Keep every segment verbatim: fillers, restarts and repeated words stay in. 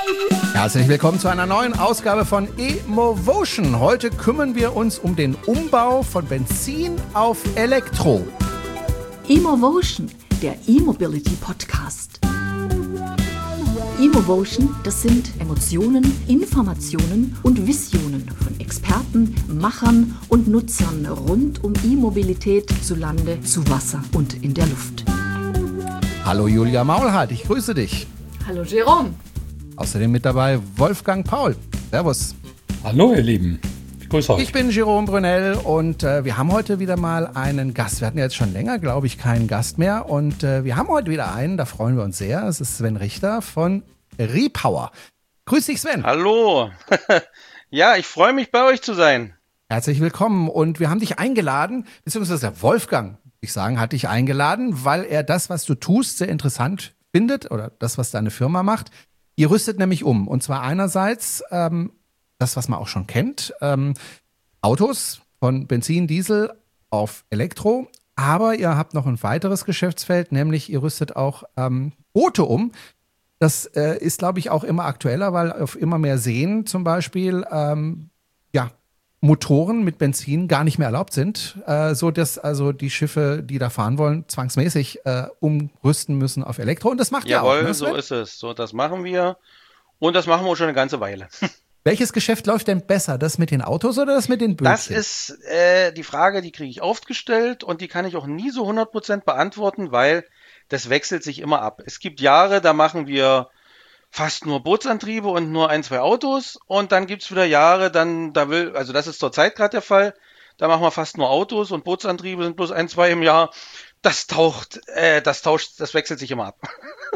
Herzlich willkommen zu einer neuen Ausgabe von eMovotion. Heute kümmern wir uns um den Umbau von Benzin auf Elektro. eMovotion, der E-Mobility Podcast. eMovotion, das sind Emotionen, Informationen und Visionen von Experten, Machern und Nutzern rund um E-Mobilität zu Lande, zu Wasser und in der Luft. Hallo Julia Maulhardt, ich grüße dich. Hallo Jerome. Außerdem mit dabei Wolfgang Paul. Servus. Hallo ihr Lieben, ich grüße euch. Ich bin Jerome Brunel und äh, wir haben heute wieder mal einen Gast. Wir hatten ja jetzt schon länger, glaube ich, keinen Gast mehr. Und äh, wir haben heute wieder einen, da freuen wir uns sehr. Es ist Sven Richter von Repower. Grüß dich, Sven. Hallo. Ja, ich freue mich, bei euch zu sein. Herzlich willkommen. Und wir haben dich eingeladen, beziehungsweise der Wolfgang, ich sagen, hat dich eingeladen, weil er das, was du tust, sehr interessant findet oder das, was deine Firma macht. Ihr rüstet nämlich um. Und zwar einerseits ähm, das, was man auch schon kennt, ähm, Autos von Benzin, Diesel auf Elektro. Aber ihr habt noch ein weiteres Geschäftsfeld, nämlich ihr rüstet auch ähm, Boote um. Das äh, ist, glaube ich, auch immer aktueller, weil auf immer mehr Seen zum Beispiel ähm, ja, Motoren mit Benzin gar nicht mehr erlaubt sind, äh, so dass also die Schiffe, die da fahren wollen, zwangsmäßig äh, umrüsten müssen auf Elektro. Und das macht ihr auch. Jawohl, Ne, so ist es. So, das machen wir. Und das machen wir schon eine ganze Weile. Welches Geschäft läuft denn besser? Das mit den Autos oder das mit den Bötchen? Das ist äh, die Frage, die kriege ich oft gestellt und die kann ich auch nie so hundert Prozent beantworten, weil das wechselt sich immer ab. Es gibt Jahre, da machen wir fast nur Bootsantriebe und nur ein, zwei Autos. Und dann gibt's wieder Jahre, dann, da will, also das ist zurzeit gerade der Fall, da machen wir fast nur Autos und Bootsantriebe sind bloß ein, zwei im Jahr. Das taucht, äh, das tauscht, das wechselt sich immer ab.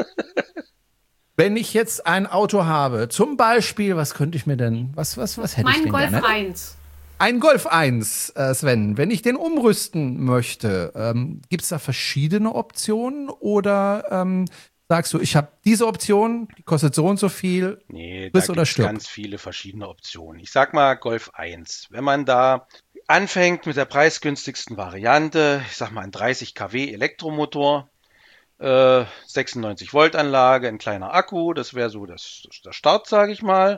Wenn ich jetzt ein Auto habe, zum Beispiel, was könnte ich mir denn, was, was, was hätte ich denn Mein Golf gerne? eins. Ein Golf eins, äh, Sven. Wenn ich den umrüsten möchte, ähm, gibt's da verschiedene Optionen oder ähm, sagst du, ich habe diese Option, die kostet so und so viel, Nee, da friss oder gibt's stirb? ganz viele verschiedene Optionen. Ich sag mal Golf eins. Wenn man da anfängt mit der preisgünstigsten Variante, ich sag mal ein dreißig Kilowatt Elektromotor, äh, sechsundneunzig Volt Anlage, ein kleiner Akku, das wäre so das, der Start, sage ich mal.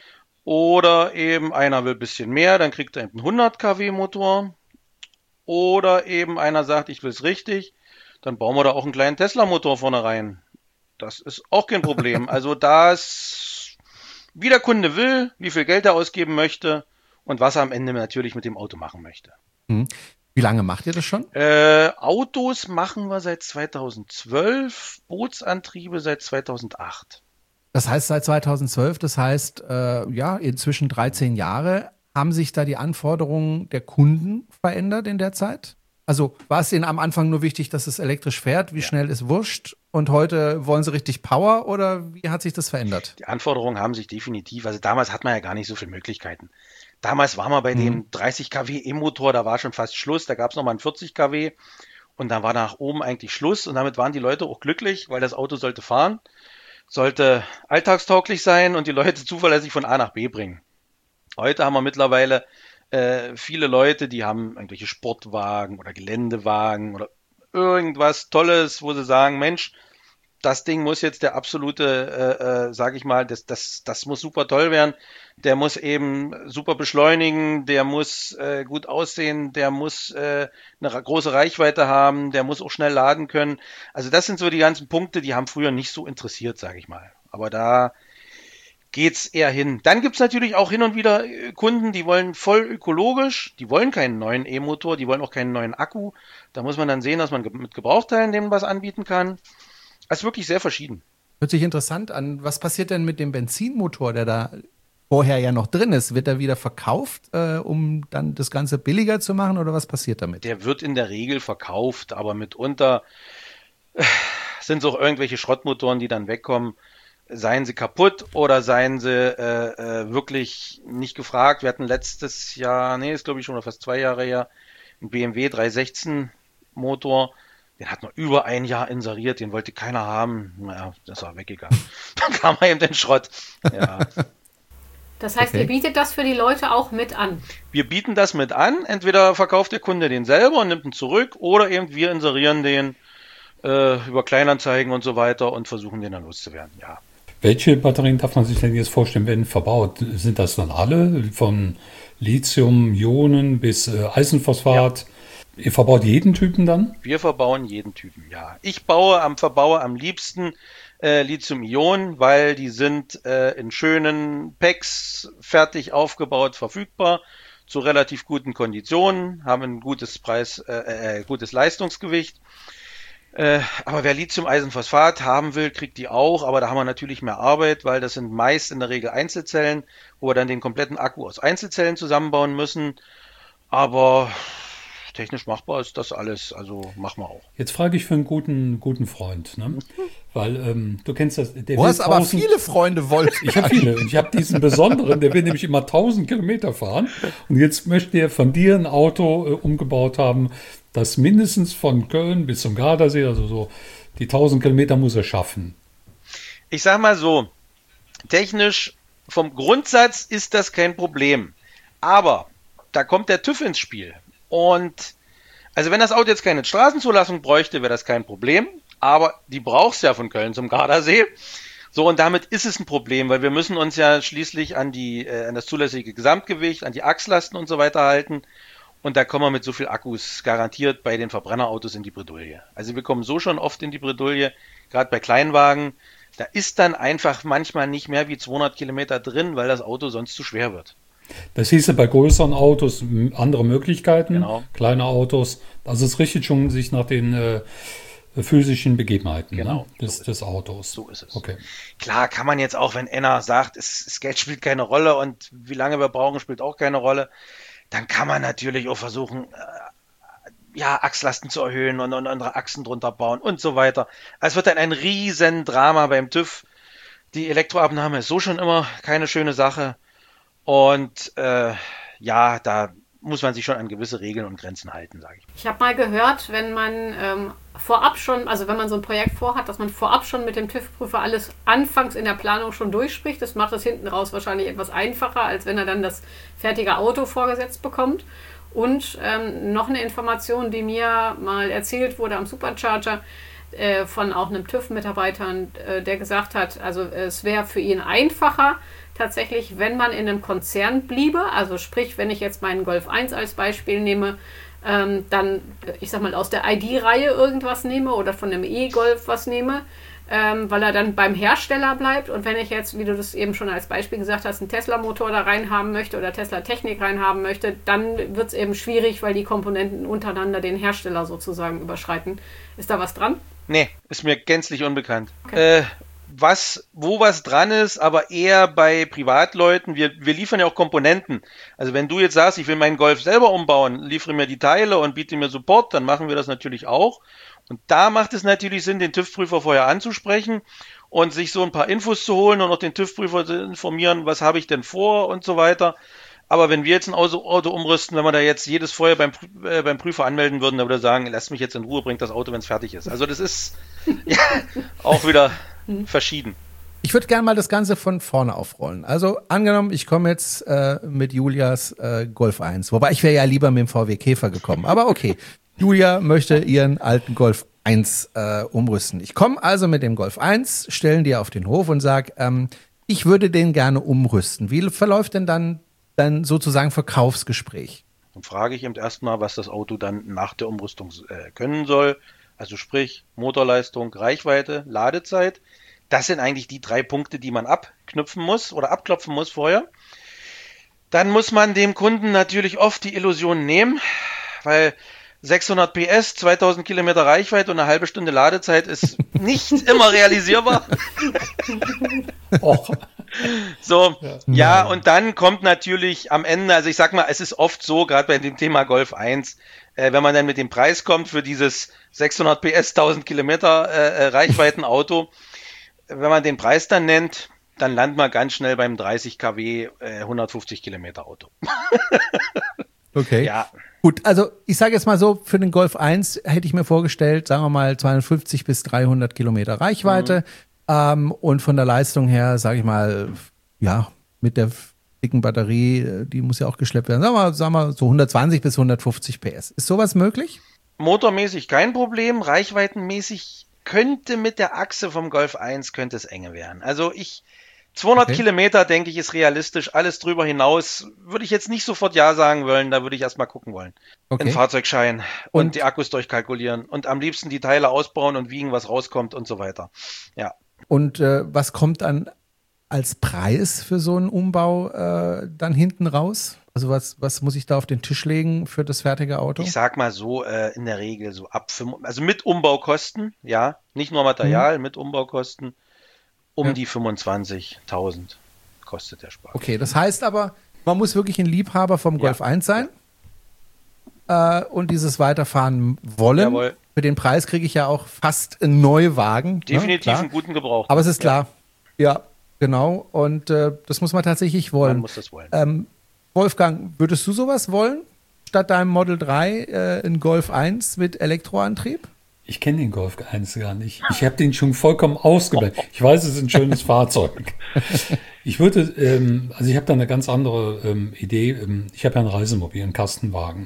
Oder eben einer will ein bisschen mehr, dann kriegt er einen hundert Kilowatt Motor. Oder eben einer sagt, ich will es richtig, dann bauen wir da auch einen kleinen Tesla-Motor vorne rein. Das ist auch kein Problem. Also das, wie der Kunde will, wie viel Geld er ausgeben möchte und was er am Ende natürlich mit dem Auto machen möchte. Hm. Wie lange macht ihr das schon? Äh, Autos machen wir seit zweitausendzwölf, Bootsantriebe seit zweitausendacht. Das heißt seit zweitausendzwölf, das heißt, äh, ja, inzwischen dreizehn Jahre. Haben sich da die Anforderungen der Kunden verändert in der Zeit? Also war es Ihnen am Anfang nur wichtig, dass es elektrisch fährt, wie Ja. schnell ist wurscht und heute wollen Sie richtig Power oder wie hat sich das verändert? Die Anforderungen haben sich definitiv, also damals hat man ja gar nicht so viele Möglichkeiten. Damals war man bei Mhm. dem dreißig Kilowatt E-Motor, da war schon fast Schluss, da gab es noch mal einen vierzig Kilowatt und dann war nach oben eigentlich Schluss und damit waren die Leute auch glücklich, weil das Auto sollte fahren, sollte alltagstauglich sein und die Leute zuverlässig von A nach B bringen. Heute haben wir mittlerweile äh, viele Leute, die haben irgendwelche Sportwagen oder Geländewagen oder irgendwas Tolles, wo sie sagen, Mensch, das Ding muss jetzt der absolute, äh, äh, sag ich mal, das, das, das muss super toll werden. Der muss eben super beschleunigen, der muss äh, gut aussehen, der muss äh, eine große Reichweite haben, der muss auch schnell laden können. Also das sind so die ganzen Punkte, die haben früher nicht so interessiert, sag ich mal. Aber da geht's eher hin. Dann gibt's natürlich auch hin und wieder Kunden, die wollen voll ökologisch, die wollen keinen neuen E-Motor, die wollen auch keinen neuen Akku. Da muss man dann sehen, dass man mit Gebrauchteilen denen was anbieten kann. Das ist wirklich sehr verschieden. Hört sich interessant an. Was passiert denn mit dem Benzinmotor, der da vorher ja noch drin ist? Wird er wieder verkauft, äh, um dann das Ganze billiger zu machen oder was passiert damit? Der wird in der Regel verkauft, aber mitunter äh, sind es auch irgendwelche Schrottmotoren, die dann wegkommen. Seien sie kaputt oder seien sie äh, äh, wirklich nicht gefragt. Wir hatten letztes Jahr, nee, ist glaube ich schon fast zwei Jahre her, einen B M W dreihundertsechzehn Motor. Den hat man über ein Jahr inseriert, den wollte keiner haben. Naja, das war weggegangen. Dann kam er eben den Schrott. Ja. Das heißt, Okay. ihr bietet das für die Leute auch mit an. Wir bieten das mit an. Entweder verkauft der Kunde den selber und nimmt ihn zurück oder eben wir inserieren den äh, über Kleinanzeigen und so weiter und versuchen den dann loszuwerden. Ja. Welche Batterien darf man sich denn jetzt vorstellen, werden verbaut? Sind das dann alle? Von Lithium, Ionen bis äh, Eisenphosphat? Ja. Ihr verbaut jeden Typen dann? Wir verbauen jeden Typen, ja. Ich baue am verbaue am liebsten äh, Lithium-Ionen, weil die sind äh, in schönen Packs fertig aufgebaut, verfügbar, zu relativ guten Konditionen, haben ein gutes Preis, äh, äh, gutes Leistungsgewicht. Äh, aber wer Lithium-Eisenphosphat haben will, kriegt die auch, aber da haben wir natürlich mehr Arbeit, weil das sind meist in der Regel Einzelzellen, wo wir dann den kompletten Akku aus Einzelzellen zusammenbauen müssen. Aber technisch machbar ist das alles, also machen wir auch. Jetzt frage ich für einen guten, guten Freund, ne? Weil ähm, du kennst das. Der du hast aber tausend, viele Freunde, Wolf. Ich habe viele und ich habe diesen besonderen, der will nämlich immer tausend Kilometer fahren und jetzt möchte er von dir ein Auto äh, umgebaut haben, das mindestens von Köln bis zum Gardasee, also so die tausend Kilometer muss er schaffen. Ich sag mal so, technisch vom Grundsatz ist das kein Problem, aber da kommt der TÜV ins Spiel. Und also wenn das Auto jetzt keine Straßenzulassung bräuchte, wäre das kein Problem. Aber die brauchst ja von Köln zum Gardasee. So, und damit ist es ein Problem, weil wir müssen uns ja schließlich an die äh, an das zulässige Gesamtgewicht, an die Achslasten und so weiter halten. Und da kommen wir mit so viel Akkus garantiert bei den Verbrennerautos in die Bredouille. Also wir kommen so schon oft in die Bredouille, gerade bei Kleinwagen. Da ist dann einfach manchmal nicht mehr wie zweihundert Kilometer drin, weil das Auto sonst zu schwer wird. Das hieße bei größeren Autos andere Möglichkeiten, genau. Kleine Autos. Also es richtet schon sich nach den äh, physischen Begebenheiten, genau, ne? des, so des Autos. So ist es. Okay. Klar kann man jetzt auch, wenn einer sagt, es, das Geld spielt keine Rolle und wie lange wir brauchen, spielt auch keine Rolle, dann kann man natürlich auch versuchen, äh, ja, Achslasten zu erhöhen und, und andere Achsen drunter bauen und so weiter. Es wird dann ein riesen Drama beim TÜV. Die Elektroabnahme ist so schon immer keine schöne Sache. Und äh, ja, da muss man sich schon an gewisse Regeln und Grenzen halten, sage ich. Ich habe mal gehört, wenn man ähm, vorab schon, also wenn man so ein Projekt vorhat, dass man vorab schon mit dem TÜV-Prüfer alles anfangs in der Planung schon durchspricht. Das macht es hinten raus wahrscheinlich etwas einfacher, als wenn er dann das fertige Auto vorgesetzt bekommt. Und ähm, noch eine Information, die mir mal erzählt wurde am Supercharger, äh, von auch einem TÜV-Mitarbeiter, äh, der gesagt hat, also es wäre für ihn einfacher, tatsächlich, wenn man in einem Konzern bliebe, also sprich, wenn ich jetzt meinen Golf eins als Beispiel nehme, ähm, dann, ich sag mal, aus der I D-Reihe irgendwas nehme oder von einem E-Golf was nehme, ähm, weil er dann beim Hersteller bleibt. Und wenn ich jetzt, wie du das eben schon als Beispiel gesagt hast, einen Tesla-Motor da reinhaben möchte oder Tesla-Technik reinhaben möchte, dann wird es eben schwierig, weil die Komponenten untereinander den Hersteller sozusagen überschreiten. Ist da was dran? Nee, ist mir gänzlich unbekannt. Okay. Äh, Was, wo was dran ist, aber eher bei Privatleuten. Wir, wir liefern ja auch Komponenten. Also wenn du jetzt sagst, ich will meinen Golf selber umbauen, liefere mir die Teile und biete mir Support, dann machen wir das natürlich auch. Und da macht es natürlich Sinn, den TÜV-Prüfer vorher anzusprechen und sich so ein paar Infos zu holen und auch den TÜV-Prüfer zu informieren, was habe ich denn vor und so weiter. Aber wenn wir jetzt ein Auto, Auto umrüsten, wenn wir da jetzt jedes vorher beim, äh, beim Prüfer anmelden würden, dann würde er sagen, lasst mich jetzt in Ruhe, bringt das Auto, wenn es fertig ist. Also das ist ja, auch wieder verschieden. Ich würde gerne mal das Ganze von vorne aufrollen. Also angenommen, ich komme jetzt äh, mit Julias äh, Golf eins. Wobei ich wäre ja lieber mit dem V W Käfer gekommen. Aber okay, Julia möchte ihren alten Golf eins äh, umrüsten. Ich komme also mit dem Golf eins, stellen die auf den Hof und sage, ähm, ich würde den gerne umrüsten. Wie verläuft denn dann, dann sozusagen Verkaufsgespräch? Dann frage ich ihm erstmal, was das Auto dann nach der Umrüstung äh, können soll. Also sprich Motorleistung, Reichweite, Ladezeit. Das sind eigentlich die drei Punkte, die man abknüpfen muss oder abklopfen muss vorher. Dann muss man dem Kunden natürlich oft die Illusion nehmen, weil sechshundert P S, zweitausend Kilometer Reichweite und eine halbe Stunde Ladezeit ist nicht immer realisierbar. Och. So, ja, und dann kommt natürlich am Ende, also ich sag mal, es ist oft so, gerade bei dem Thema Golf eins, äh, wenn man dann mit dem Preis kommt für dieses sechshundert P S, tausend Kilometer äh, Reichweitenauto, wenn man den Preis dann nennt, dann landet man ganz schnell beim dreißig Kilowatt äh, hundertfünfzig Kilometer Auto. Okay. Ja. Gut, also ich sage jetzt mal so, für den Golf eins hätte ich mir vorgestellt, sagen wir mal zweihundertfünfzig bis dreihundert Kilometer Reichweite. Mhm. Ähm, und von der Leistung her, sage ich mal, ja, mit der dicken Batterie, die muss ja auch geschleppt werden. Sagen wir, sagen wir so hundertzwanzig bis hundertfünfzig P S. Ist sowas möglich? Motormäßig kein Problem, reichweitenmäßig könnte mit der Achse vom Golf eins, könnte es enge werden. Also ich, zweihundert Okay. Kilometer, denke ich, ist realistisch. Alles drüber hinaus würde ich jetzt nicht sofort Ja sagen wollen, da würde ich erstmal gucken wollen. Okay. Den Fahrzeugschein und, Und- die Akkus durchkalkulieren und am liebsten die Teile ausbauen und wiegen, was rauskommt und so weiter. Ja. Und äh, was kommt dann als Preis für so einen Umbau äh, dann hinten raus? Also was, was muss ich da auf den Tisch legen für das fertige Auto? Ich sag mal so, äh, in der Regel so ab fünf, also mit Umbaukosten, ja, nicht nur Material, mit Umbaukosten, um Ja. die fünfundzwanzigtausend kostet der Spaß. Okay, das heißt aber, man muss wirklich ein Liebhaber vom Golf eins sein äh, und dieses Weiterfahren wollen. Jawohl. Für den Preis kriege ich ja auch fast einen Neuwagen. Definitiv ne? Klar. einen guten Gebrauch. Aber es ist klar. Ja, genau. Und äh, das muss man tatsächlich Man wollen. muss das wollen. Ähm, Wolfgang, würdest du sowas wollen? Statt deinem Model drei äh, ein Golf eins mit Elektroantrieb? Ich kenne den Golf eins gar nicht. Ich habe den schon vollkommen ausgeblendet. Ich weiß, es ist ein schönes Fahrzeug. Ich würde, ähm, also ich habe da eine ganz andere ähm, Idee. Ähm, ich habe ja ein Reisemobil, einen Kastenwagen.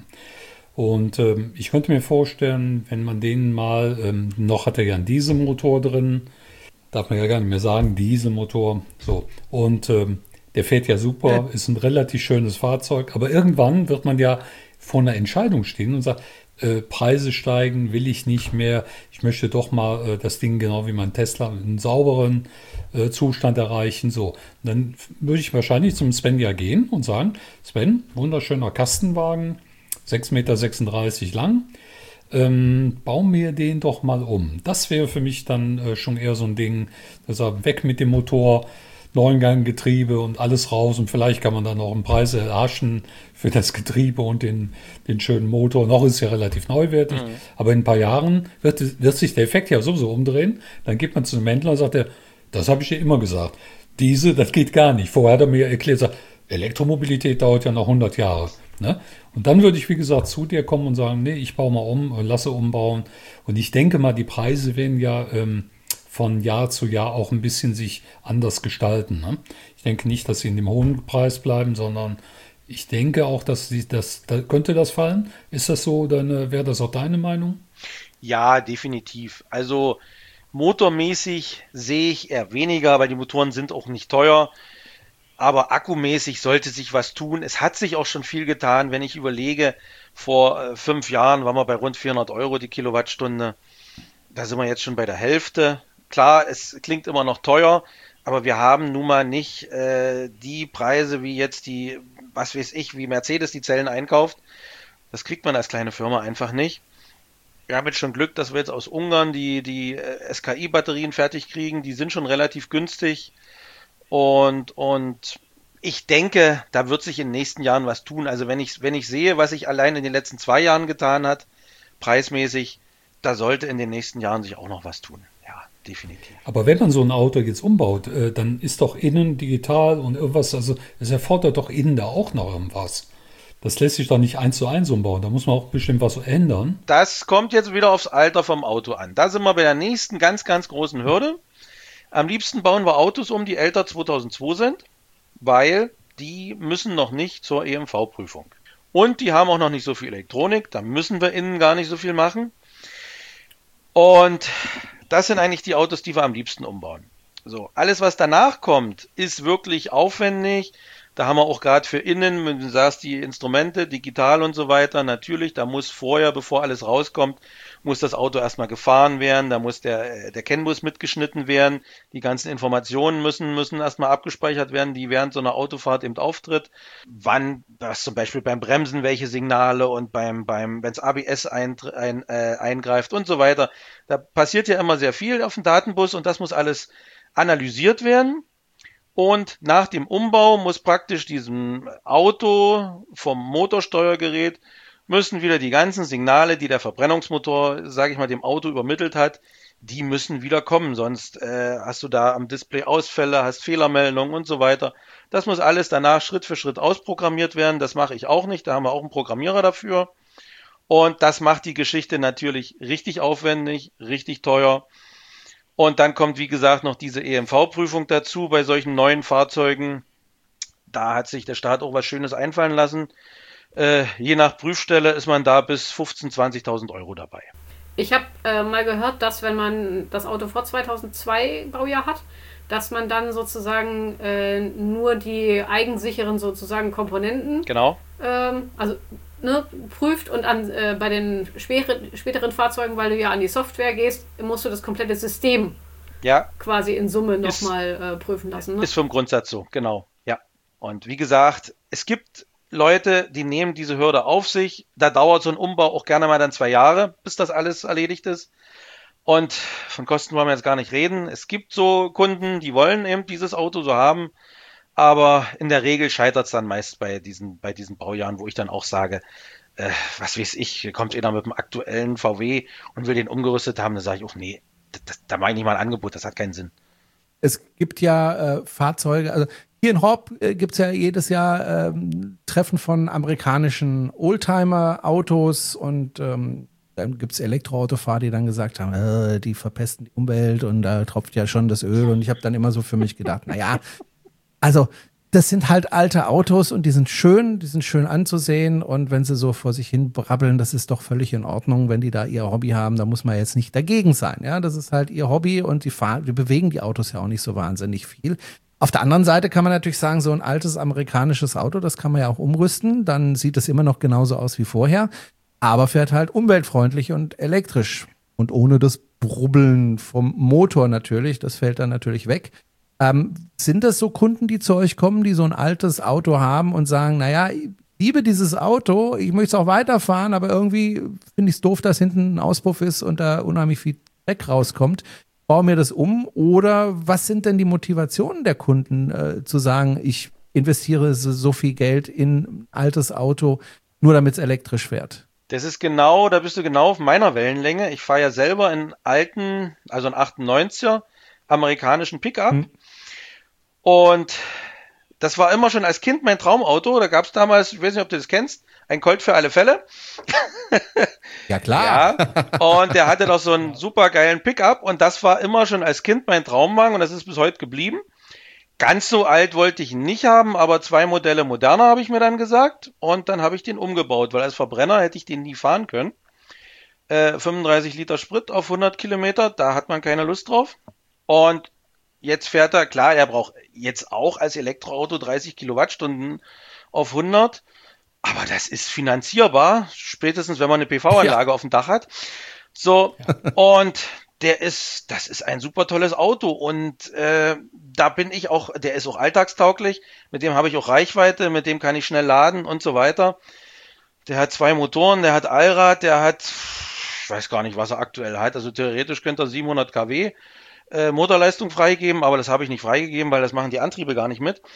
Und ähm, ich könnte mir vorstellen, wenn man den mal, ähm, noch hat er ja einen Dieselmotor drin, darf man ja gar nicht mehr sagen, Dieselmotor, so. Und ähm, der fährt ja super, ist ein relativ schönes Fahrzeug, aber irgendwann wird man ja vor einer Entscheidung stehen und sagt, äh, Preise steigen, will ich nicht mehr, ich möchte doch mal äh, das Ding genau wie mein Tesla in einen sauberen äh, Zustand erreichen, so. Und dann würde ich wahrscheinlich zum Sven ja gehen und sagen, Sven, wunderschöner Kastenwagen, sechs Komma sechsunddreißig Meter lang, ähm, bau mir den doch mal um. Das wäre für mich dann äh, schon eher so ein Ding, dass er weg mit dem Motor, Neunganggetriebe und alles raus und vielleicht kann man dann auch einen Preis erhaschen für das Getriebe und den, den schönen Motor. Noch ist es ja relativ neuwertig, mhm. aber in ein paar Jahren wird, wird sich der Effekt ja sowieso umdrehen. Dann geht man zu einem Händler und sagt, er, das habe ich dir immer gesagt. Diese, das geht gar nicht. Vorher hat er mir erklärt, sagt, Elektromobilität dauert ja noch hundert Jahre. Ne? Und dann würde ich, wie gesagt, zu dir kommen und sagen, nee, ich baue mal um, lasse umbauen. Und ich denke mal, die Preise werden ja ähm, von Jahr zu Jahr auch ein bisschen sich anders gestalten. Ne? Ich denke nicht, dass sie in dem hohen Preis bleiben, sondern ich denke auch, dass sie das, da könnte das fallen. Ist das so, dann wäre das auch deine Meinung? Ja, definitiv. Also motormäßig sehe ich eher weniger, weil die Motoren sind auch nicht teuer. Aber akkumäßig sollte sich was tun. Es hat sich auch schon viel getan. Wenn ich überlege, vor äh, fünf Jahren waren wir bei rund vierhundert Euro die Kilowattstunde. Da sind wir jetzt schon bei der Hälfte. Klar, es klingt immer noch teuer, aber wir haben nun mal nicht äh, die Preise, wie jetzt die, was weiß ich, wie Mercedes die Zellen einkauft. Das kriegt man als kleine Firma einfach nicht. Wir haben jetzt schon Glück, dass wir jetzt aus Ungarn die, die äh, S K I-Batterien fertig kriegen. Die sind schon relativ günstig. Und, und ich denke, da wird sich in den nächsten Jahren was tun. Also wenn ich, wenn ich sehe, was sich allein in den letzten zwei Jahren getan hat, preismäßig, da sollte in den nächsten Jahren sich auch noch was tun. Ja, definitiv. Aber wenn man so ein Auto jetzt umbaut, äh, dann ist doch innen digital und irgendwas, also es erfordert doch innen da auch noch irgendwas. Das lässt sich doch nicht eins zu eins umbauen. Da muss man auch bestimmt was ändern. Das kommt jetzt wieder aufs Alter vom Auto an. Da sind wir bei der nächsten ganz, ganz großen Hürde. Am liebsten bauen wir Autos um, die älter zweitausendzwei sind, weil die müssen noch nicht zur E M V-Prüfung. Und die haben auch noch nicht so viel Elektronik, da müssen wir innen gar nicht so viel machen. Und das sind eigentlich die Autos, die wir am liebsten umbauen. So, alles, was danach kommt, ist wirklich aufwendig. Da haben wir auch gerade für innen, wenn du sagst, die Instrumente, digital und so weiter, natürlich, da muss vorher, bevor alles rauskommt, muss das Auto erstmal gefahren werden, da muss der, der CAN-Bus mitgeschnitten werden, die ganzen Informationen müssen, müssen erstmal abgespeichert werden, die während so einer Autofahrt eben auftritt. Wann, das zum Beispiel beim Bremsen, welche Signale und beim, beim, wenn es A B S ein, ein, äh, eingreift und so weiter. Da passiert ja immer sehr viel auf dem Datenbus und das muss alles analysiert werden. Und nach dem Umbau muss praktisch diesem Auto vom Motorsteuergerät müssen wieder die ganzen Signale, die der Verbrennungsmotor, sage ich mal, dem Auto übermittelt hat, die müssen wieder kommen. Sonst äh, hast du da am Display Ausfälle, hast Fehlermeldungen und so weiter. Das muss alles danach Schritt für Schritt ausprogrammiert werden. Das mache ich auch nicht. Da haben wir auch einen Programmierer dafür. Und das macht die Geschichte natürlich richtig aufwendig, richtig teuer. Und dann kommt, wie gesagt, noch diese E M V-Prüfung dazu bei solchen neuen Fahrzeugen. Da hat sich der Staat auch was Schönes einfallen lassen. Äh, je nach Prüfstelle ist man da bis fünfzehntausend, zwanzigtausend Euro dabei. Ich habe äh, mal gehört, dass wenn man das Auto vor zweitausendzwei Baujahr hat, dass man dann sozusagen äh, nur die eigensicheren sozusagen Komponenten Genau. ähm, also ne, prüft und an, äh, bei den schwere, späteren Fahrzeugen, weil du ja an die Software gehst, musst du das komplette System Ja, quasi in Summe nochmal äh, prüfen lassen. Ne? ist vom Grundsatz so, genau. Ja. Und wie gesagt, es gibt Leute, die nehmen diese Hürde auf sich. Da dauert so ein Umbau auch gerne mal dann zwei Jahre, bis das alles erledigt ist. Und von Kosten wollen wir jetzt gar nicht reden. Es gibt so Kunden, die wollen eben dieses Auto so haben. Aber in der Regel scheitert es dann meist bei diesen, bei diesen Baujahren, wo ich dann auch sage, äh, was weiß ich, kommt einer mit dem aktuellen V W und will den umgerüstet haben. Da sage ich auch, nee, das, da mache ich nicht mal ein Angebot, das hat keinen Sinn. Es gibt ja äh, Fahrzeuge, also hier in Horb äh, gibt es ja jedes Jahr ähm, Treffen von amerikanischen Oldtimer-Autos und ähm, dann gibt es Elektroautofahrer, die dann gesagt haben, äh, die verpesten die Umwelt und da tropft ja schon das Öl und ich habe dann immer so für mich gedacht, naja, also das sind halt alte Autos und die sind schön, die sind schön anzusehen und wenn sie so vor sich hin brabbeln, das ist doch völlig in Ordnung, wenn die da ihr Hobby haben, da muss man jetzt nicht dagegen sein, ja, das ist halt ihr Hobby und die fahren, die bewegen die Autos ja auch nicht so wahnsinnig viel. Auf der anderen Seite kann man natürlich sagen, so ein altes amerikanisches Auto, das kann man ja auch umrüsten, dann sieht es immer noch genauso aus wie vorher, aber fährt halt umweltfreundlich und elektrisch und ohne das Brubbeln vom Motor natürlich, das fällt dann natürlich weg. Ähm, sind das so Kunden, die zu euch kommen, die so ein altes Auto haben und sagen, naja, ich liebe dieses Auto, ich möchte es auch weiterfahren, aber irgendwie finde ich es doof, dass hinten ein Auspuff ist und da unheimlich viel Dreck rauskommt. Baue mir das um oder was sind denn die Motivationen der Kunden, äh, zu sagen, ich investiere so, so viel Geld in ein altes Auto, nur damit es elektrisch fährt? Das ist genau, da bist du genau auf meiner Wellenlänge. Ich fahre ja selber einen alten, also einen achtundneunziger amerikanischen Pickup. Hm. Und das war immer schon als Kind mein Traumauto. Da gab es damals, ich weiß nicht, ob du das kennst, ein Colt für alle Fälle. Ja, klar. Ja, und der hatte doch so einen super geilen Pickup und das war immer schon als Kind mein Traumwagen und das ist bis heute geblieben. Ganz so alt wollte ich ihn nicht haben, aber zwei Modelle moderner habe ich mir dann gesagt und dann habe ich den umgebaut, weil als Verbrenner hätte ich den nie fahren können. Äh, fünfunddreißig Liter Sprit auf hundert Kilometer, da hat man keine Lust drauf. Und jetzt fährt er, klar, er braucht jetzt auch als Elektroauto dreißig Kilowattstunden auf hundert, aber das ist finanzierbar, spätestens wenn man eine P V-Anlage ja. auf dem Dach hat. So, ja. Und der ist, das ist ein super tolles Auto und äh, da bin ich auch, der ist auch alltagstauglich, mit dem habe ich auch Reichweite, mit dem kann ich schnell laden und so weiter. Der hat zwei Motoren, der hat Allrad, der hat, ich weiß gar nicht, was er aktuell hat, also theoretisch könnte er siebenhundert Kilowatt äh, Motorleistung freigeben, aber das habe ich nicht freigegeben, weil das machen die Antriebe gar nicht mit.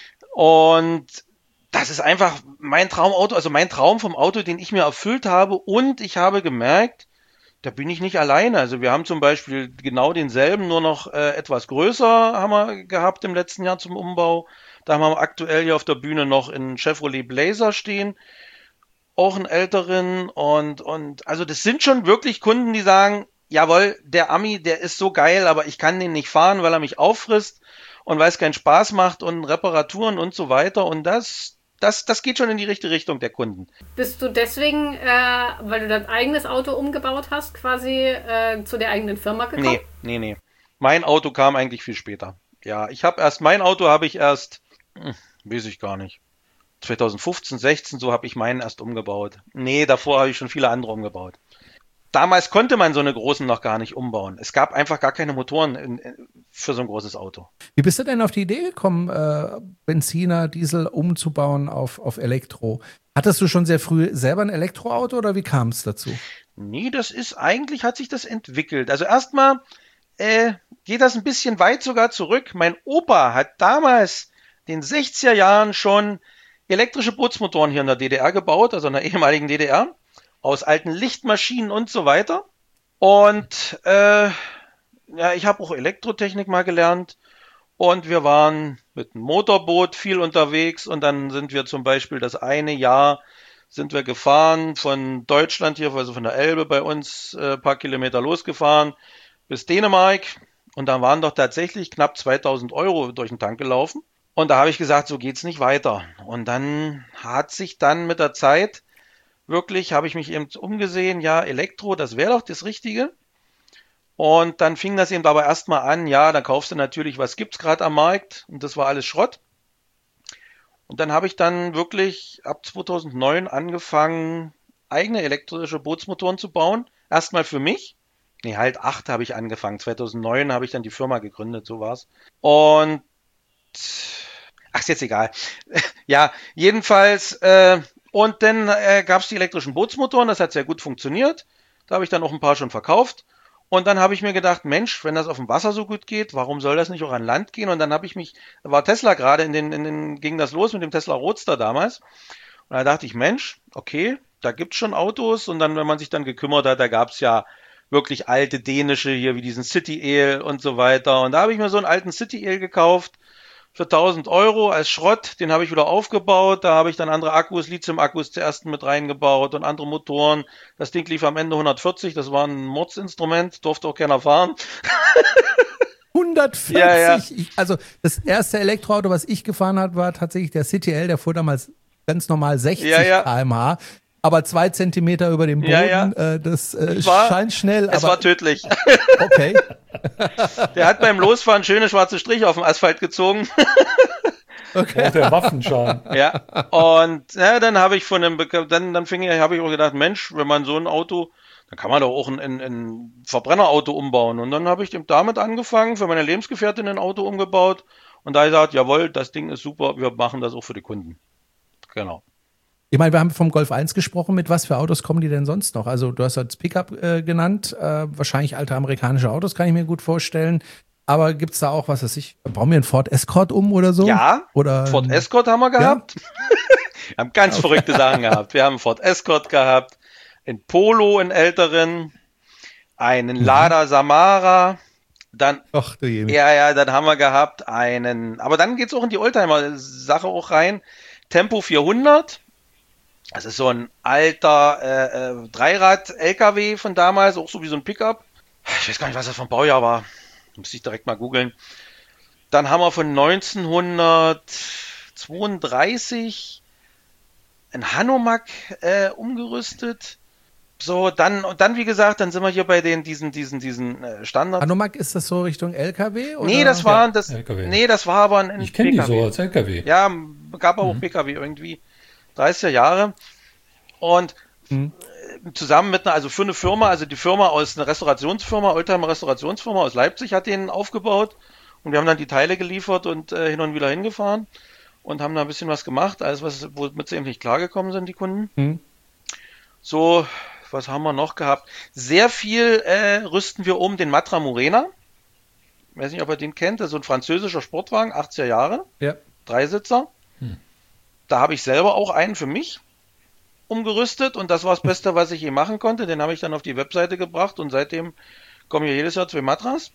Und das ist einfach mein Traumauto, also mein Traum vom Auto, den ich mir erfüllt habe und ich habe gemerkt, da bin ich nicht alleine. Also wir haben zum Beispiel genau denselben, nur noch äh, etwas größer haben wir gehabt im letzten Jahr zum Umbau. Da haben wir aktuell hier auf der Bühne noch einen Chevrolet Blazer stehen, auch einen älteren und, und also das sind schon wirklich Kunden, die sagen, jawohl, der Ami, der ist so geil, aber ich kann den nicht fahren, weil er mich auffrisst und weil es keinen Spaß macht und Reparaturen und so weiter und das Das, das geht schon in die richtige Richtung der Kunden. Bist du deswegen, äh, weil du dein eigenes Auto umgebaut hast, quasi äh, zu der eigenen Firma gekommen? Nee, nee, nee. Mein Auto kam eigentlich viel später. Ja, ich habe erst, mein Auto habe ich erst, hm, weiß ich gar nicht, zweitausendfünfzehn, sechzehn, so habe ich meinen erst umgebaut. Nee, davor habe ich schon viele andere umgebaut. Damals konnte man so eine großen noch gar nicht umbauen. Es gab einfach gar keine Motoren in, in, für so ein großes Auto. Wie bist du denn auf die Idee gekommen, äh, Benziner, Diesel umzubauen auf, auf Elektro? Hattest du schon sehr früh selber ein Elektroauto oder wie kam es dazu? Nee, das ist, eigentlich hat sich das entwickelt. Also erstmal äh, geht das ein bisschen weit sogar zurück. Mein Opa hat damals in den sechziger Jahren schon elektrische Bootsmotoren hier in der D D R gebaut, also in der ehemaligen D D R. Aus alten Lichtmaschinen und so weiter. Und äh, ja, ich habe auch Elektrotechnik mal gelernt. Und wir waren mit einem Motorboot viel unterwegs. Und dann sind wir zum Beispiel das eine Jahr sind wir gefahren von Deutschland hier, also von der Elbe bei uns, äh, ein paar Kilometer losgefahren bis Dänemark. Und da waren doch tatsächlich knapp zweitausend Euro durch den Tank gelaufen. Und da habe ich gesagt, so geht's nicht weiter. Und dann hat sich dann mit der Zeit wirklich habe ich mich eben umgesehen, ja, Elektro, das wäre doch das Richtige. Und dann fing das eben aber erstmal an, ja, dann kaufst du natürlich, was gibt's gerade am Markt, und das war alles Schrott. Und dann habe ich dann wirklich ab zweitausendneun angefangen, eigene elektrische Bootsmotoren zu bauen. Erstmal für mich. Nee, halt acht habe ich angefangen. zweitausendneun habe ich dann die Firma gegründet, so war's. Und ach, ist jetzt egal. Ja, jedenfalls, äh, und dann äh, gab es die elektrischen Bootsmotoren, das hat sehr gut funktioniert. Da habe ich dann auch ein paar schon verkauft. Und dann habe ich mir gedacht, Mensch, wenn das auf dem Wasser so gut geht, warum soll das nicht auch an Land gehen? Und dann habe ich mich, da war Tesla gerade, in den, in den, ging das los mit dem Tesla Roadster damals. Und da dachte ich, Mensch, okay, da gibt's schon Autos. Und dann, wenn man sich dann gekümmert hat, da gab's ja wirklich alte dänische hier, wie diesen City Ale und so weiter. Und da habe ich mir so einen alten City Ale gekauft für tausend Euro als Schrott. Den habe ich wieder aufgebaut. Da habe ich dann andere Akkus, Lithium-Akkus zuerst mit reingebaut und andere Motoren. Das Ding lief am Ende hundertvierzig. Das war ein Mordsinstrument. Durfte auch keiner fahren. hundertvierzig? Ja, ja. Ich, also das erste Elektroauto, was ich gefahren habe, war tatsächlich der City L. Der fuhr damals ganz normal sechzig Ja, ja. Kilometer pro Stunde. Aber zwei Zentimeter über dem Boden, Ja, ja. Äh, das äh, War- scheint schnell. Es aber war tödlich. okay. Der hat beim Losfahren schöne schwarze Striche auf dem Asphalt gezogen. okay. Auch der Waffenschaden. Ja, und ja, dann habe ich von einem, Beka- dann, dann fing ich, habe ich auch gedacht, Mensch, wenn man so ein Auto, dann kann man doch auch ein, ein, ein Verbrennerauto umbauen. Und dann habe ich damit angefangen, für meine Lebensgefährtin ein Auto umgebaut. Und da gesagt, jawohl, das Ding ist super, wir machen das auch für die Kunden. Genau. Ich meine, wir haben vom Golf eins gesprochen. Mit was für Autos kommen die denn sonst noch? Also du hast als Pickup äh, genannt. Äh, wahrscheinlich alte amerikanische Autos, kann ich mir gut vorstellen. Aber gibt's da auch, was weiß ich, bauen wir einen Ford Escort um oder so? Ja, Oder Ford Escort haben wir gehabt. Wir haben ganz Okay. verrückte Sachen gehabt. Wir haben einen Ford Escort gehabt, einen Polo, einen älteren, einen Lada Samara, dann Ach du je. Ja, ja, dann haben wir gehabt einen, aber dann geht's auch in die Oldtimer-Sache auch rein. Tempo vierhundert, das ist so ein alter äh, äh, Dreirad-L K W von damals, auch so wie so ein Pickup. Ich weiß gar nicht, was das vom Baujahr war. Muss ich direkt mal googeln. Dann haben wir von neunzehnhundertzweiunddreißig ein Hanomag äh, umgerüstet. So, dann, und dann, wie gesagt, dann sind wir hier bei den, diesen, diesen, diesen äh, Standard. Hanomag, ist das so Richtung L K W? Oder? Nee, das war, das, L K W. nee, das war aber ein, ein Ich kenne die P K W. so als L K W. Ja, gab aber auch P K W irgendwie. dreißiger Jahre. Und Mhm. äh, zusammen mit einer, also für eine Firma, also die Firma aus einer Restaurationsfirma, Oldtimer Restaurationsfirma aus Leipzig hat den aufgebaut. Und wir haben dann die Teile geliefert und äh, hin und wieder hingefahren und haben da ein bisschen was gemacht, alles was, womit sie eben nicht klargekommen sind, die Kunden. Mhm. So, was haben wir noch gehabt? Sehr viel äh, rüsten wir um den Matra Murena. Ich weiß nicht, ob ihr den kennt. Das ist so ein französischer Sportwagen, achtziger Jahre, Ja. Dreisitzer. Hm. Da habe ich selber auch einen für mich umgerüstet und das war das Beste, was ich je machen konnte. Den habe ich dann auf die Webseite gebracht und seitdem kommen hier jedes Jahr zwei Matras.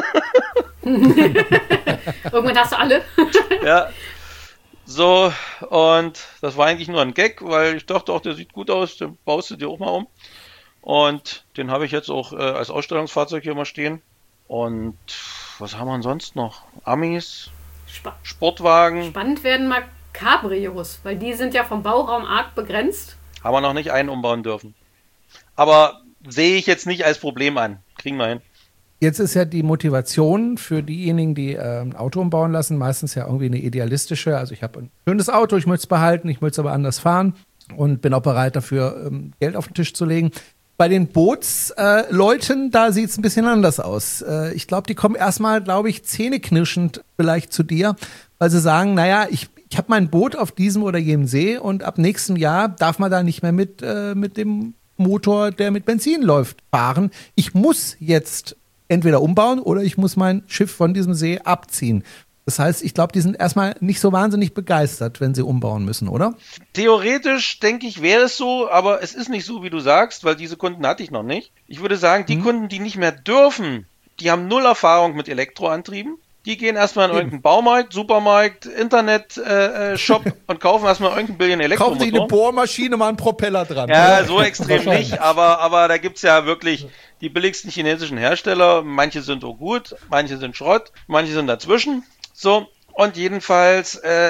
Irgendwann hast du alle. Ja. So, und das war eigentlich nur ein Gag, weil ich dachte auch, der sieht gut aus, den baust du dir auch mal um. Und den habe ich jetzt auch äh, als Ausstellungsfahrzeug hier mal stehen. Und was haben wir denn sonst noch? Amis, Spa Sportwagen, Spannend werden mal Cabrios, weil die sind ja vom Bauraum arg begrenzt. haben wir noch nicht einen umbauen dürfen. Aber sehe ich jetzt nicht als Problem an. Kriegen wir hin. Jetzt ist ja die Motivation für diejenigen, die äh, ein Auto umbauen lassen, meistens ja irgendwie eine idealistische. Also ich habe ein schönes Auto, ich möchte es behalten, ich möchte es aber anders fahren und bin auch bereit dafür, ähm, Geld auf den Tisch zu legen. Bei den Bootsleuten, äh, Leuten, da sieht es ein bisschen anders aus. Äh, ich glaube, die kommen erstmal, glaube ich, zähneknirschend vielleicht zu dir, weil sie sagen, naja, ich, ich habe mein Boot auf diesem oder jenem See und ab nächstem Jahr darf man da nicht mehr mit, äh, mit dem Motor, der mit Benzin läuft, fahren. Ich muss jetzt entweder umbauen oder ich muss mein Schiff von diesem See abziehen. Das heißt, ich glaube, die sind erstmal nicht so wahnsinnig begeistert, wenn sie umbauen müssen, oder? Theoretisch denke ich, wäre es so, aber es ist nicht so, wie du sagst, weil diese Kunden hatte ich noch nicht. Ich würde sagen, die Mhm. Kunden, die nicht mehr dürfen, die haben null Erfahrung mit Elektroantrieben. Die gehen erstmal in Eben. irgendeinen Baumarkt, Supermarkt, Internet-Shop und kaufen erstmal irgendeinen billigen Kaufen Sie eine Elektromotor. Bohrmaschine, mal einen Propeller dran. Ja, so extrem Wahrscheinlich. nicht, aber, aber da gibt's ja wirklich die billigsten chinesischen Hersteller. Manche sind auch gut, manche sind Schrott, manche sind dazwischen. So, und jedenfalls, äh,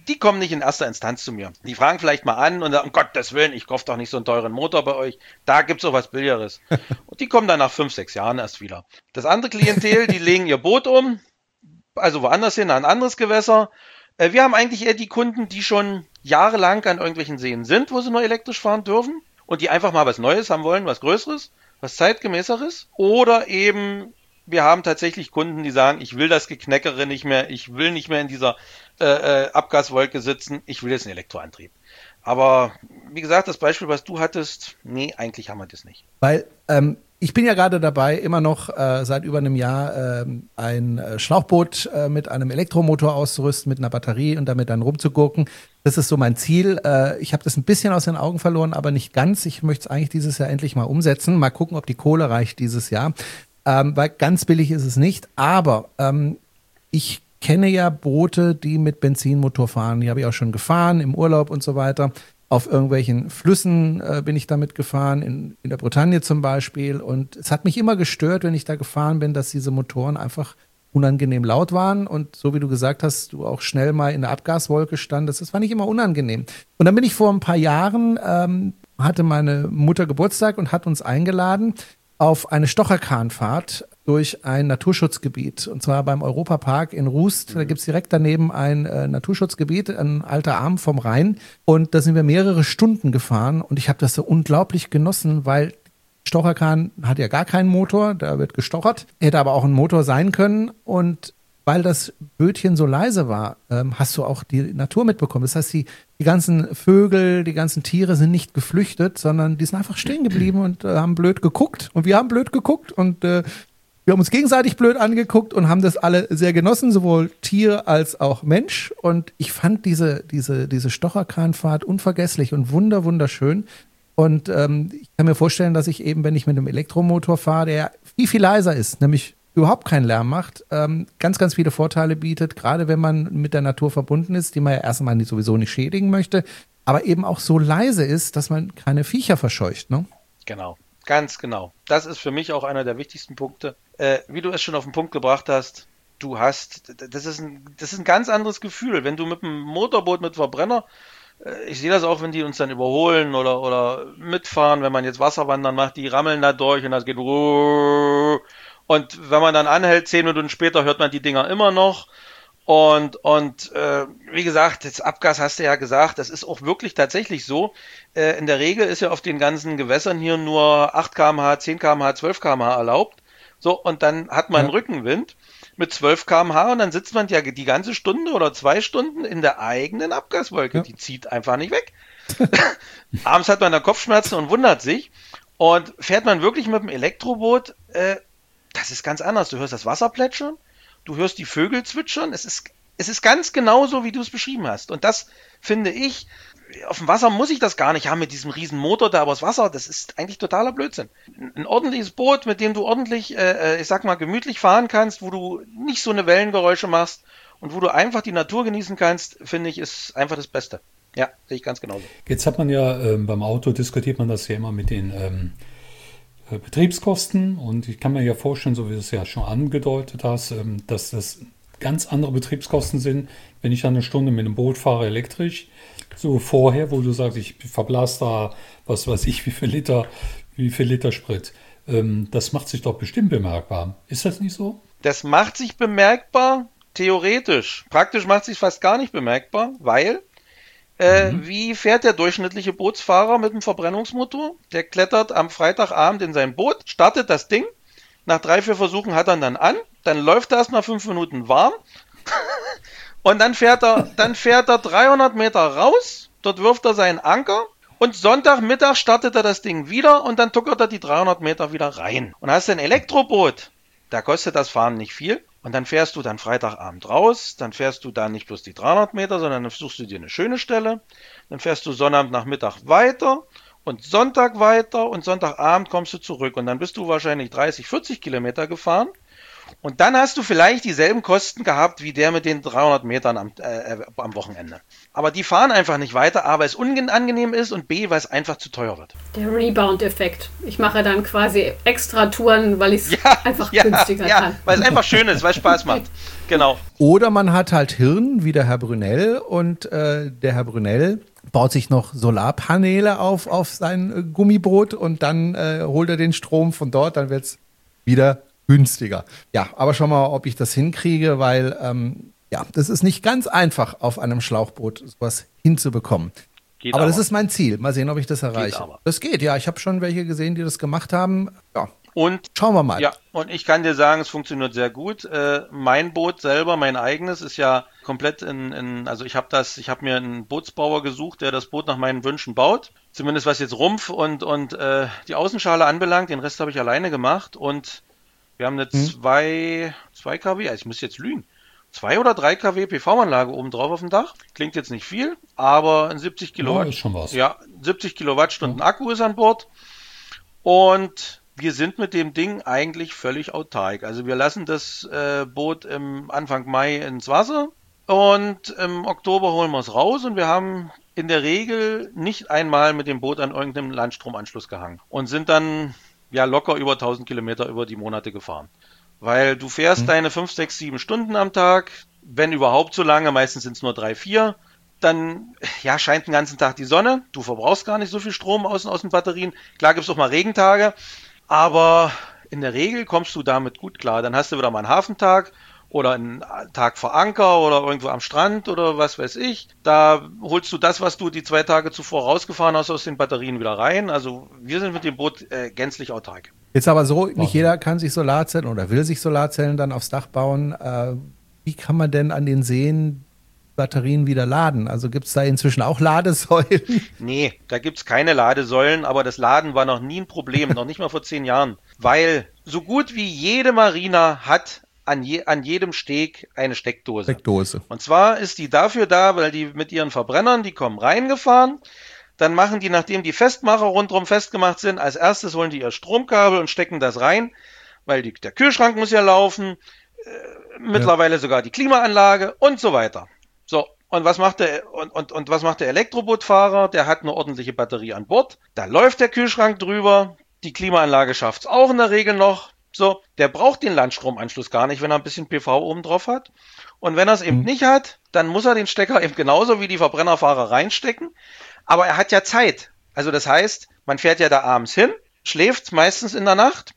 die kommen nicht in erster Instanz zu mir. Die fragen vielleicht mal an und sagen, um Gottes Willen, ich kaufe doch nicht so einen teuren Motor bei euch. Da gibt's auch was Billigeres. Und die kommen dann nach fünf, sechs Jahren erst wieder. Das andere Klientel, die legen ihr Boot um, also woanders hin, an ein anderes Gewässer. Wir haben eigentlich eher die Kunden, die schon jahrelang an irgendwelchen Seen sind, wo sie nur elektrisch fahren dürfen und die einfach mal was Neues haben wollen, was Größeres, was Zeitgemäßeres. Oder eben, wir haben tatsächlich Kunden, die sagen, ich will das Gekneckere nicht mehr, ich will nicht mehr in dieser äh, äh, Abgaswolke sitzen, ich will jetzt einen Elektroantrieb. Aber wie gesagt, das Beispiel, was du hattest, nee, eigentlich haben wir das nicht. Weil ähm, ich bin ja gerade dabei, immer noch äh, seit über einem Jahr ähm, ein äh, Schlauchboot äh, mit einem Elektromotor auszurüsten, mit einer Batterie und damit dann rumzugurken. Das ist so mein Ziel. Äh, ich habe das ein bisschen aus den Augen verloren, aber nicht ganz. Ich möchte es eigentlich dieses Jahr endlich mal umsetzen. Mal gucken, ob die Kohle reicht dieses Jahr. Ähm, weil ganz billig ist es nicht. Aber ähm, ich kenne ja Boote, die mit Benzinmotor fahren. Die habe ich auch schon gefahren im Urlaub und so weiter. Auf irgendwelchen Flüssen äh, bin ich damit gefahren, in, in der Bretagne zum Beispiel. Und es hat mich immer gestört, wenn ich da gefahren bin, dass diese Motoren einfach unangenehm laut waren. Und so wie du gesagt hast, du auch schnell mal in der Abgaswolke standest. Das war nicht immer unangenehm. Und dann bin ich vor ein paar Jahren, ähm, hatte meine Mutter Geburtstag und hat uns eingeladen auf eine Stocherkahnfahrt durch ein Naturschutzgebiet. Und zwar beim Europapark in Rust. Da gibt's direkt daneben ein äh, Naturschutzgebiet, ein alter Arm vom Rhein. Und da sind wir mehrere Stunden gefahren. Und ich habe das so unglaublich genossen, weil Stocherkahn hat ja gar keinen Motor. Da wird gestochert. Hätte aber auch ein Motor sein können. Und weil das Bötchen so leise war, ähm, hast du auch die Natur mitbekommen. Das heißt, die, die ganzen Vögel, die ganzen Tiere sind nicht geflüchtet, sondern die sind einfach stehen geblieben und äh, haben blöd geguckt. Und wir haben blöd geguckt und äh, wir haben uns gegenseitig blöd angeguckt und haben das alle sehr genossen, sowohl Tier als auch Mensch. Und ich fand diese, diese, diese Stocherkahnfahrt unvergesslich und wunder, wunderschön. Und ähm, ich kann mir vorstellen, dass ich eben, wenn ich mit einem Elektromotor fahre, der viel, viel leiser ist, nämlich überhaupt keinen Lärm macht, ähm, ganz, ganz viele Vorteile bietet, gerade wenn man mit der Natur verbunden ist, die man ja erstmal nicht, sowieso nicht schädigen möchte, aber eben auch so leise ist, dass man keine Viecher verscheucht, ne? Genau, ganz genau. Das ist für mich auch einer der wichtigsten Punkte. Äh, wie du es schon auf den Punkt gebracht hast, du hast, das ist ein, das ist ein ganz anderes Gefühl, wenn du mit einem Motorboot mit Verbrenner, äh, ich sehe das auch, wenn die uns dann überholen oder, oder mitfahren, wenn man jetzt Wasserwandern macht, die rammeln da durch und das geht und wenn man dann anhält, zehn Minuten später hört man die Dinger immer noch. Und, und äh, wie gesagt, das Abgas hast du ja gesagt, das ist auch wirklich tatsächlich so. Äh, in der Regel ist ja auf den ganzen Gewässern hier nur acht Kilometer pro Stunde, zehn Kilometer pro Stunde, zwölf Kilometer pro Stunde erlaubt. So, und dann hat man ja Rückenwind mit zwölf Kilometer pro Stunde und dann sitzt man ja die ganze Stunde oder zwei Stunden in der eigenen Abgaswolke. Ja. Die zieht einfach nicht weg. Abends hat man dann Kopfschmerzen und wundert sich. Und fährt man wirklich mit dem Elektroboot, äh, das ist ganz anders. Du hörst das Wasser plätschern, du hörst die Vögel zwitschern. Es ist, es ist ganz genauso, wie du es beschrieben hast. Und das finde ich, auf dem Wasser muss ich das gar nicht haben mit diesem riesen Motor da, aber das Wasser, das ist eigentlich totaler Blödsinn. Ein ordentliches Boot, mit dem du ordentlich, äh, ich sag mal, gemütlich fahren kannst, wo du nicht so eine Wellengeräusche machst und wo du einfach die Natur genießen kannst, finde ich, ist einfach das Beste. Ja, sehe ich ganz genauso. Jetzt hat man ja, ähm, beim Auto diskutiert man das ja immer mit den ähm, Betriebskosten und ich kann mir ja vorstellen, so wie du es ja schon angedeutet hast, ähm, dass das ganz andere Betriebskosten sind, wenn ich eine Stunde mit einem Boot fahre elektrisch, so vorher, wo du sagst, ich verblas da, was weiß ich, wie viel Liter, wie viel Liter Sprit. Ähm, das macht sich doch bestimmt bemerkbar. Ist das nicht so? Das macht sich bemerkbar, theoretisch. Praktisch macht sich fast gar nicht bemerkbar, weil Äh, mhm. Wie fährt der durchschnittliche Bootsfahrer mit einem Verbrennungsmotor? Der klettert am Freitagabend in sein Boot, startet das Ding, nach drei, vier Versuchen hat er ihn dann an, dann läuft er erst mal fünf Minuten warm und dann fährt er, dann fährt er dreihundert Meter raus, dort wirft er seinen Anker und Sonntagmittag startet er das Ding wieder und dann tuckert er die dreihundert Meter wieder rein. Und hast du ein Elektroboot, da kostet das Fahren nicht viel. Und dann fährst du dann Freitagabend raus, dann fährst du da nicht bloß die dreihundert Meter, sondern dann suchst du dir eine schöne Stelle, dann fährst du Sonnabendnachmittag weiter und Sonntag weiter und Sonntagabend kommst du zurück und dann bist du wahrscheinlich dreißig, vierzig Kilometer gefahren Und dann hast du vielleicht dieselben Kosten gehabt wie der mit den dreihundert Metern am, äh, am Wochenende. Aber die fahren einfach nicht weiter, A, weil es unangenehm ist und B, weil es einfach zu teuer wird. Der Rebound-Effekt. Ich mache dann quasi extra Touren, weil ich es Ja, einfach ja, günstiger ja, kann. weil es einfach schön ist, weil es Spaß macht. Genau. Oder man hat halt Hirn, wie der Herr Brunel, und äh, der Herr Brunel baut sich noch Solarpaneele auf, auf sein äh, Gummiboot und dann äh, holt er den Strom von dort, dann wird es wieder günstiger. Ja, aber schon mal, ob ich das hinkriege, weil ähm, ja, das ist nicht ganz einfach, auf einem Schlauchboot sowas hinzubekommen. Geht aber, aber das ist mein Ziel. Mal sehen, ob ich das erreiche. aber. Das geht, ja. Ich habe schon welche gesehen, die das gemacht haben. Ja, Und schauen wir mal. ja, und ich kann dir sagen, es funktioniert sehr gut. Äh, mein Boot selber, mein eigenes, ist ja komplett in, in also ich habe das, ich habe mir einen Bootsbauer gesucht, der das Boot nach meinen Wünschen baut. Zumindest was jetzt Rumpf und und äh, die Außenschale anbelangt. Den Rest habe ich alleine gemacht und wir haben eine zwei, zwei Kilowatt, ich muss jetzt lügen, zwei oder drei Kilowatt P V-Anlage oben drauf auf dem Dach. Klingt jetzt nicht viel, aber ein siebzig Kilowatt, Ja, ist schon was. ja, siebzig Kilowattstunden Akku ist an Bord und wir sind mit dem Ding eigentlich völlig autark. Also wir lassen das äh, Boot im Anfang Mai ins Wasser und im Oktober holen wir es raus und wir haben in der Regel nicht einmal mit dem Boot an irgendeinem Landstromanschluss gehangen und sind dann ja locker über tausend Kilometer über die Monate gefahren. Weil du fährst mhm. deine fünf, sechs, sieben Stunden am Tag, wenn überhaupt so lange, meistens sind es nur drei, vier, dann ja, scheint den ganzen Tag die Sonne, du verbrauchst gar nicht so viel Strom aus, aus den Batterien, klar gibt es auch mal Regentage, aber in der Regel kommst du damit gut klar. Dann hast du wieder mal einen Hafentag oder einen Tag vor Anker oder irgendwo am Strand oder was weiß ich. Da holst du das, was du die zwei Tage zuvor rausgefahren hast, aus den Batterien wieder rein. Also wir sind mit dem Boot äh, gänzlich autark. Jetzt aber so, nicht jeder kann sich Solarzellen oder will sich Solarzellen dann aufs Dach bauen. Äh, wie kann man denn an den Seen Batterien wieder laden? Also gibt es da inzwischen auch Ladesäulen? Nee, da gibt es keine Ladesäulen, aber das Laden war noch nie ein Problem, noch nicht mal vor zehn Jahren. Weil so gut wie jede Marina hat an, je, an jedem Steg eine Steckdose. Steckdose. Und zwar ist die dafür da, weil die mit ihren Verbrennern, die kommen reingefahren, dann machen die, nachdem die Festmacher rundherum festgemacht sind, als erstes holen die ihr Stromkabel und stecken das rein, weil die, der Kühlschrank muss ja laufen, äh, mittlerweile ja. sogar die Klimaanlage und so weiter. So, und was macht der und, und, und was macht der Elektrobootfahrer? Der hat eine ordentliche Batterie an Bord. Da läuft der Kühlschrank drüber, die Klimaanlage schafft's auch in der Regel noch. So, der braucht den Landstromanschluss gar nicht, wenn er ein bisschen P V oben drauf hat. Und wenn er es eben mhm. nicht hat, dann muss er den Stecker eben genauso wie die Verbrennerfahrer reinstecken. Aber er hat ja Zeit. Also das heißt, man fährt ja da abends hin, schläft meistens in der Nacht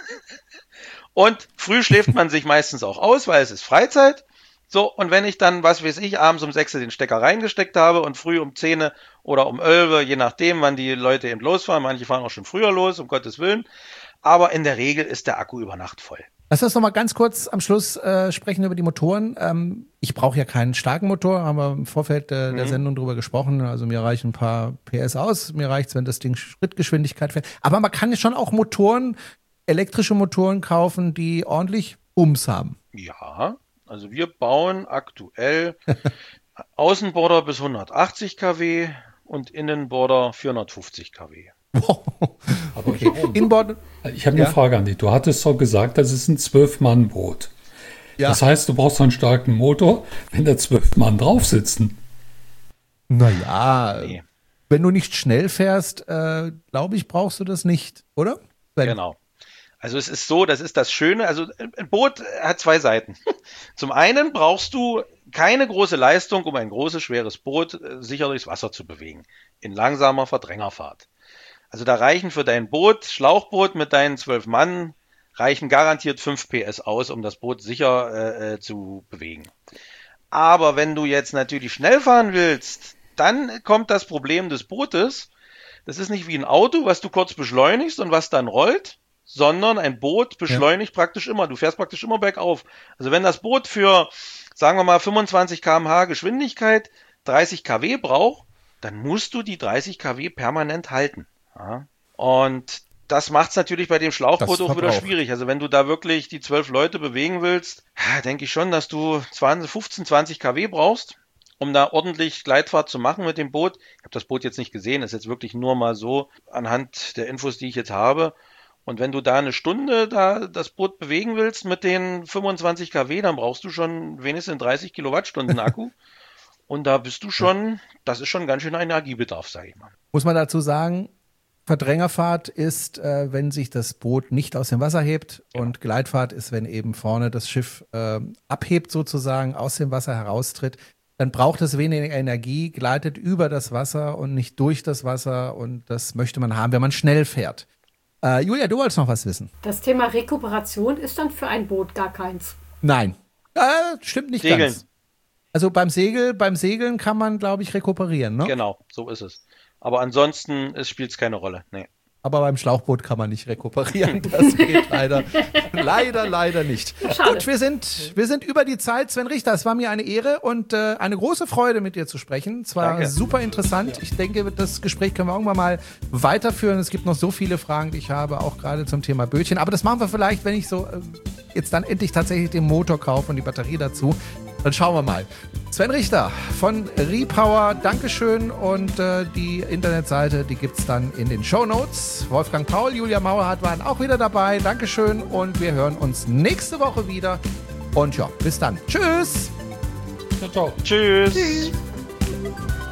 und früh schläft man sich meistens auch aus, weil es ist Freizeit. So, und wenn ich dann, was weiß ich, abends um sechs den Stecker reingesteckt habe und früh um zehn oder um elf, je nachdem, wann die Leute eben losfahren, manche fahren auch schon früher los, um Gottes Willen, aber in der Regel ist der Akku über Nacht voll. Lass uns noch mal ganz kurz am Schluss äh, sprechen über die Motoren. Ähm, ich brauche ja keinen starken Motor, haben wir im Vorfeld äh, der mhm. Sendung drüber gesprochen. Also mir reichen ein paar P S aus, mir reicht's, wenn das Ding Schrittgeschwindigkeit fährt. Aber man kann ja schon auch Motoren, elektrische Motoren kaufen, die ordentlich Bums haben. Ja, also wir bauen aktuell Außenborder bis hundertachtzig Kilowatt und Innenborder vierhundertfünfzig Kilowatt. Wow. Aber okay. Inboard. Ich habe ja? eine Frage an dich. Du hattest doch gesagt, das ist ein zwölf-Mann-Boot. Ja. Das heißt, du brauchst einen starken Motor, wenn da zwölf Mann drauf sitzen. Naja, nee. Wenn du nicht schnell fährst, äh, glaube ich, brauchst du das nicht, oder? Wenn genau. Also es ist so, das ist das Schöne, also ein Boot hat zwei Seiten. Zum einen brauchst du keine große Leistung, um ein großes, schweres Boot äh, sicher durchs Wasser zu bewegen. In langsamer Verdrängerfahrt. Also da reichen für dein Boot, Schlauchboot mit deinen zwölf Mann, reichen garantiert fünf P S aus, um das Boot sicher äh, zu bewegen. Aber wenn du jetzt natürlich schnell fahren willst, dann kommt das Problem des Bootes. Das ist nicht wie ein Auto, was du kurz beschleunigst und was dann rollt, sondern ein Boot beschleunigt ja. praktisch immer. Du fährst praktisch immer bergauf. Also wenn das Boot für, sagen wir mal, fünfundzwanzig Kilometer pro Stunde Geschwindigkeit dreißig Kilowatt braucht, dann musst du die dreißig Kilowatt permanent halten. Ja. Und das macht es natürlich bei dem Schlauchboot auch wieder schwierig. Also wenn du da wirklich die zwölf Leute bewegen willst, denke ich schon, dass du zwanzig, fünfzehn, zwanzig Kilowatt brauchst, um da ordentlich Gleitfahrt zu machen mit dem Boot. Ich habe das Boot jetzt nicht gesehen, ist jetzt wirklich nur mal so anhand der Infos, die ich jetzt habe. Und wenn du da eine Stunde da das Boot bewegen willst mit den fünfundzwanzig Kilowatt, dann brauchst du schon wenigstens dreißig Kilowattstunden Akku. Und da bist du schon, das ist schon ganz schön ein Energiebedarf, sage ich mal. Muss man dazu sagen, Verdrängerfahrt ist, äh, wenn sich das Boot nicht aus dem Wasser hebt, ja. Und Gleitfahrt ist, wenn eben vorne das Schiff äh, abhebt sozusagen, aus dem Wasser heraustritt. Dann braucht es weniger Energie, gleitet über das Wasser und nicht durch das Wasser, und das möchte man haben, wenn man schnell fährt. Äh, Julia, du wolltest noch was wissen. Das Thema Rekuperation ist dann für ein Boot gar keins. Nein, äh, stimmt nicht Segeln. ganz. Also beim Segel, beim Segeln kann man, glaube ich, rekuperieren, ne? Genau, so ist es. Aber ansonsten spielt es keine Rolle. Nee. Aber beim Schlauchboot kann man nicht rekuperieren. Das geht leider, leider, leider nicht. Schade. Gut, wir sind, wir sind über die Zeit. Sven Richter, es war mir eine Ehre und äh, eine große Freude, mit dir zu sprechen. Es war Danke. Super interessant. Ich denke, das Gespräch können wir irgendwann mal weiterführen. Es gibt noch so viele Fragen, die ich habe, auch gerade zum Thema Bötchen. Aber das machen wir vielleicht, wenn ich so äh, jetzt dann endlich tatsächlich den Motor kaufe und die Batterie dazu. Dann schauen wir mal. Sven Richter von Repower, Dankeschön, und äh, die Internetseite, die gibt es dann in den Shownotes. Wolfgang Paul, Julia Mauerhardt waren auch wieder dabei. Dankeschön, und wir hören uns nächste Woche wieder. Und ja, bis dann. Tschüss. Ciao, ciao. Tschüss. Tschüss.